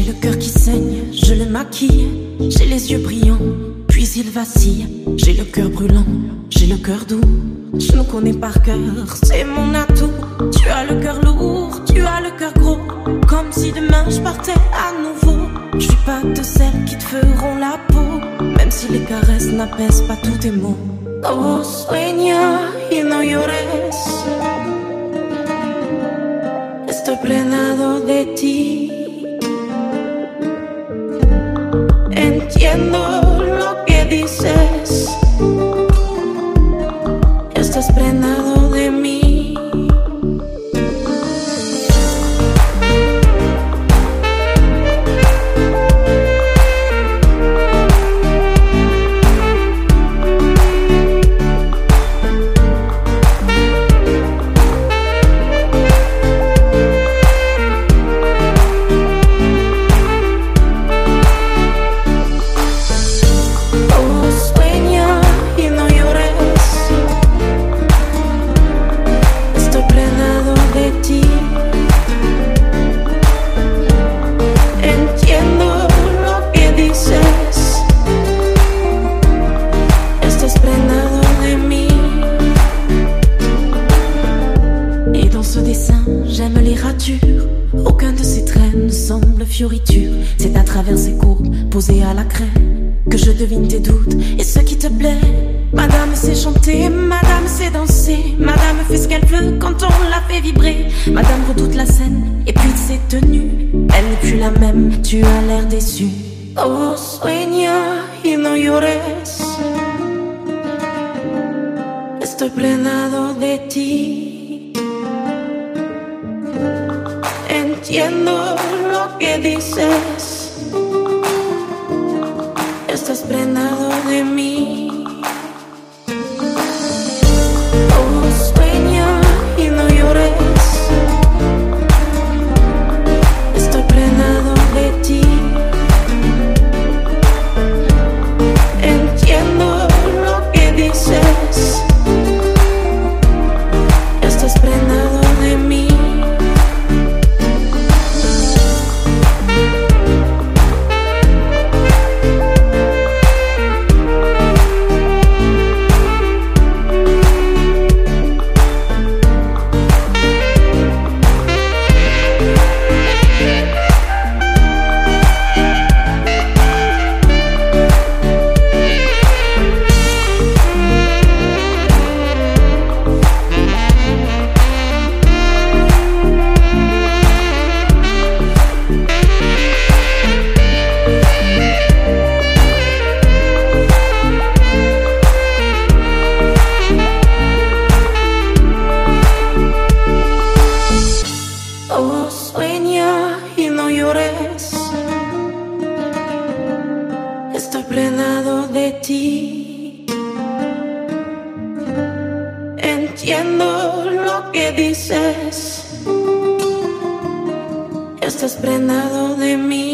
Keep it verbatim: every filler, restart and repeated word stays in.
le cœur qui saigne, je le maquille. J'ai les yeux brillants, puis il vacille. J'ai le cœur brûlant, j'ai le cœur doux. Je nous connais par cœur, c'est mon atout. Tu as le cœur lourd, tu as le cœur gros. Comme si demain je partais à nouveau. Je suis pas de celles qui te feront la peau, même si les caresses n'apaisent pas tous tes mots. Oh, sueña y no llores. Estoy prenado de ti. Entiendo lo que dices. Estás prenado de mí. J'aime les ratures, aucun de ces traits ne semble fioriture. C'est à travers ces courbes posées à la craie que je devine tes doutes et ce qui te plaît. Madame sait chanter, madame sait danser, madame fait ce qu'elle veut quand on la fait vibrer. Madame redoute la scène et puis ses tenues, elle n'est plus la même, tu as l'air déçu. Oh, sueña y no llores. Estoy prenado de ti. Entiendo lo que dices. Estás prendado de mí. Oh, sueña y no llores. Estoy prendado de ti. Entiendo lo que dices. Estás prendado de mí. Oh, sueña y no llores. Estoy prenado de ti. Entiendo lo que dices. Estás prenado de mí.